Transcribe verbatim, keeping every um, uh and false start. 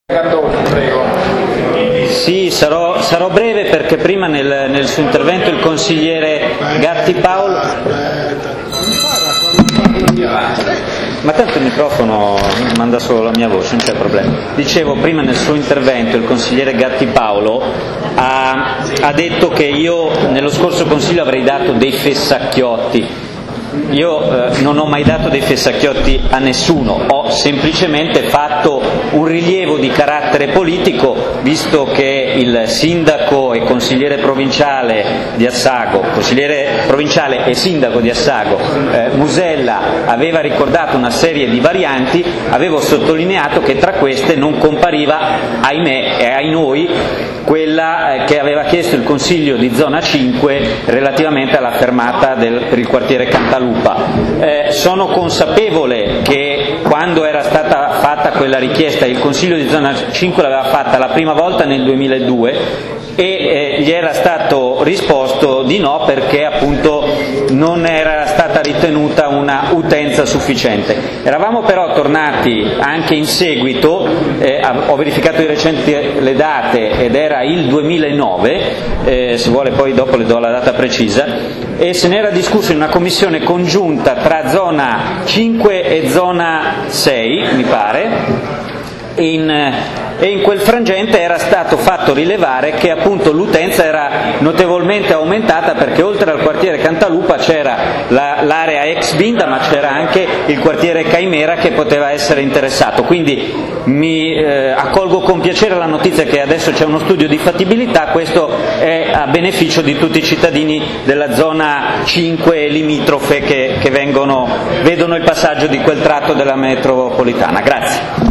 Prego. Sì, sarò, sarò breve perché prima nel, nel suo intervento il consigliere Gatti Paolo... Ma tanto il microfono manda solo la mia voce, non c'è problema. Dicevo, prima nel suo intervento il consigliere Gatti Paolo ha, ha detto che io nello scorso consiglio avrei dato dei fessacchiotti. Io eh, non ho mai dato dei fessacchiotti a nessuno, ho semplicemente fatto un rilievo di carattere politico, visto che il sindaco e consigliere provinciale di Assago, consigliere provinciale e sindaco di Assago, eh, Musella, aveva ricordato una serie di varianti, avevo sottolineato che tra queste non compariva, ahimè e ai noi, quella eh, che aveva chiesto il Consiglio di Zona cinque relativamente alla fermata del, per il quartiere Cantalupa. Eh, sono consapevole che quando era stata fatta quella richiesta il Consiglio di Zona cinque l'aveva fatta la prima volta nel duemiladue e eh, gli era stato risposto di no perché appunto non era stata ritenuta una utenza sufficiente. Eravamo però tornati anche in seguito, eh, ho verificato di recente le date ed era il duemilanove, eh, se vuole poi dopo le do la data precisa, e se ne era discusso in una commissione congiunta tra zona cinque e zona sei, mi pare, in, e in quel frangente era stato fatto rilevare che appunto l'utenza era notevolmente aumentata perché oltre al quartiere Cantalupa c'era la, l'area ex Binda, ma c'era anche il quartiere Caimera che poteva essere interessato. Quindi mi eh, accolgo con piacere la notizia che adesso c'è uno studio di fattibilità, questo è a beneficio di tutti i cittadini della zona cinque limitrofe che, che vengono, vedono il passaggio di quel tratto della metropolitana. Grazie.